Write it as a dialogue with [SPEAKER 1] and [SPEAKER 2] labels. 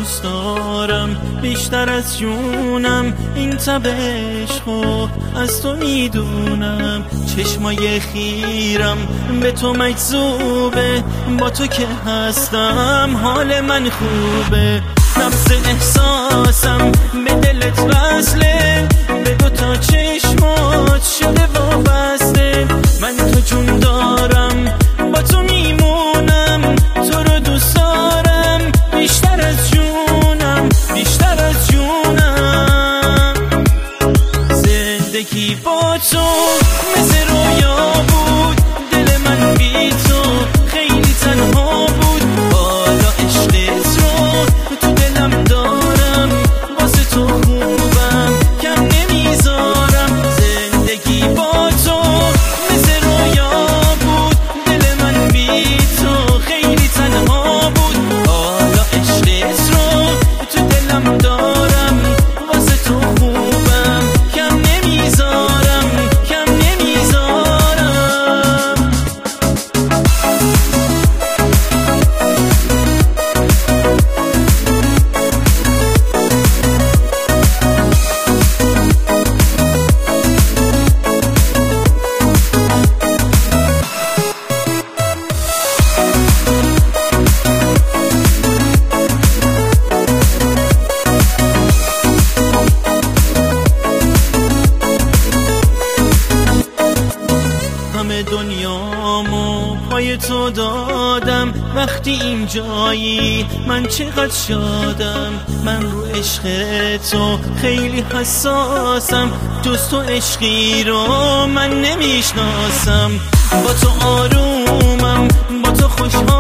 [SPEAKER 1] دوست دارم بیشتر از جونم، این تب عشقو از تو میدونم. چشمای خیرم به تو مجذوبه، با تو که هستم حال من خوبه. نبض احساسم به دلت وصله، به دوتا چشمات شده وابسته. من تو جون دارم، با تو میمونم، تو رو دوست دارم بیشتر از جونم، بیشتر از جونم. زندگی با تو مثل رویا بود، دل من بی تو خیلی تنها بود. حالا عشقت رو تو دلم دارم، واسه تو خوبم کم نمیذارم. زندگی با تو مثل رویا بود، دل من بی تو خیلی تنها بود. حالا عشقت رو تو دلم دارم، واسه تو خوبم کم نمیذارم، کم نمیذارم. همه دنیامو پای تو دادم، وقتی اینجایی من چقدر شادم. من رو عشق تو خیلی حساسم، جز تو عشقی رو من نمیشناسم. با تو آرومم، با تو خوشحالم.